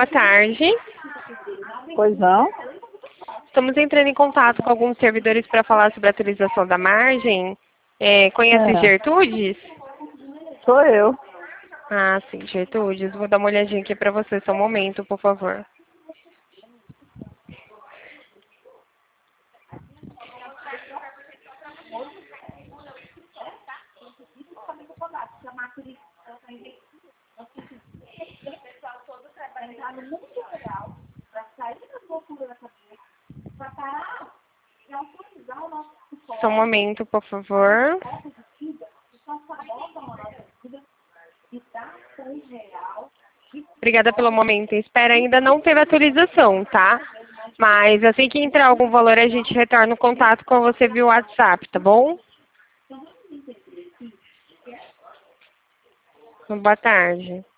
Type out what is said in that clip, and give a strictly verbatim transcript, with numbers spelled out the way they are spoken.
boa tarde. Pois não? Estamos entrando em contato com alguns servidores para falar sobre a atualização da margem. É, conhece É. Gertrudes? Sou eu. Ah, sim, Gertrudes. Vou dar uma olhadinha aqui para você, só um momento, por favor. Só um momento, por favor. Obrigada pelo momento. Espera, ainda não teve atualização, tá? Mas assim que entrar algum valor, a gente retorna o contato com você via WhatsApp, tá bom? Boa tarde.